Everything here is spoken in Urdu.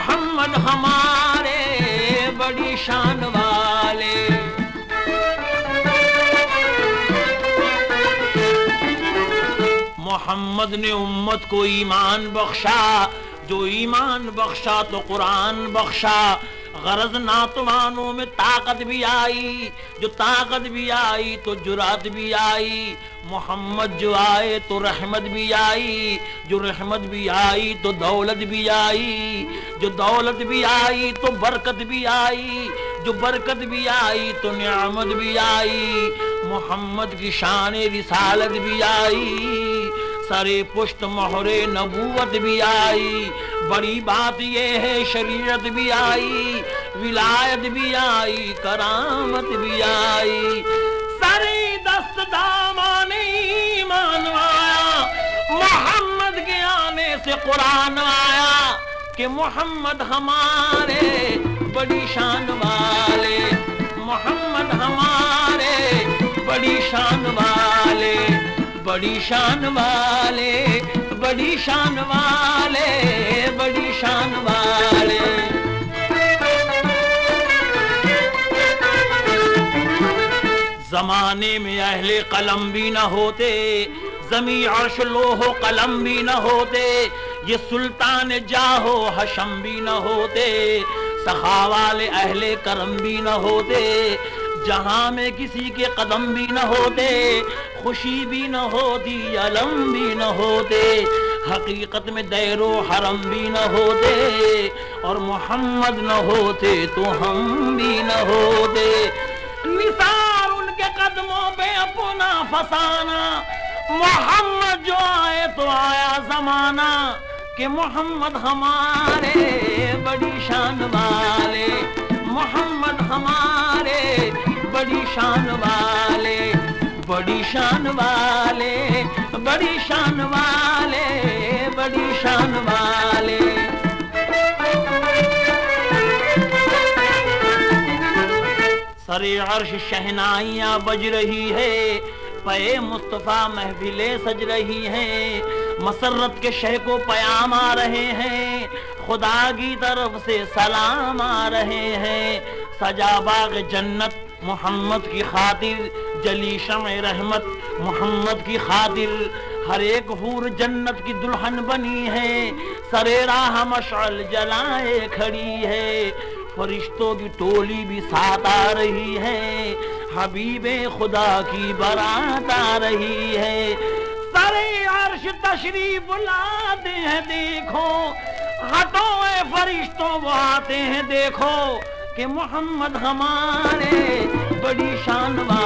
محمد ہمارے بڑی شان والے. محمد نے امت کو ایمان بخشا، جو ایمان بخشا تو قرآن بخشا. غرض ناتوانوں میں طاقت بھی آئی، جو طاقت بھی آئی تو جرات بھی آئی. محمد جو آئے تو رحمت بھی آئی، جو رحمت بھی آئی تو دولت بھی آئی، جو دولت بھی آئی تو برکت بھی آئی، جو برکت بھی آئی تو نعمت بھی آئی. محمد کی شان رسالت بھی آئی، سرے پشت مہر نبوت بھی آئی. بڑی بات یہ ہے شریعت بھی آئی، ولایت بھی آئی، کرامت بھی آئی. سرے دست دامان ایمان آیا، محمد کے آنے سے قرآن آیا کہ محمد ہمارے بڑی شان والے، محمد ہمارے بڑی شان والے، بڑی شان والے، بڑی شان والے، بڑی شان والے. زمانے میں اہل قلم بھی نہ ہوتے، زمیں عرش لوح و قلم بھی نہ ہوتے، یہ سلطان جاہو حشم بھی نہ ہوتے، سخا والے اہل کرم بھی نہ ہوتے، جہاں میں کسی کے قدم بھی نہ ہوتے، خوشی بھی نہ ہوتی، علم بھی نہ ہوتے، حقیقت میں دیر و حرم بھی نہ ہوتے، اور محمد نہ ہوتے تو ہم بھی نہ ہوتے. نثار ان کے قدموں پہ اپنا فسانہ، محمد جو آئے تو آیا زمانہ کہ محمد ہمارے بڑی شان والے، محمد ہمارے بڑی شان والے، بڑی شان والے، بڑی شان والے، بڑی شان والے. سرے عرش شہنائیاں بج رہی ہے، پے مصطفیٰ محفلیں سج رہی ہیں، مسرت کے شہ کو پیام آ رہے ہیں، خدا کی طرف سے سلام آ رہے ہیں. سجا باغ جنت محمد کی خاطر، جلی شمع رحمت محمد کی خاطر، ہر ایک حور جنت کی دلہن بنی ہے، سرے راہ مشعل جلائے کھڑی ہے، فرشتوں کی ٹولی بھی ساتھ آ رہی ہے، حبیب خدا کی بارات آ رہی ہے. سرے عرش تشریف لاتے ہیں دیکھو، ہٹو اے فرشتوں وہ آتے ہیں دیکھو کہ محمد ہمارے بڑی شان والے.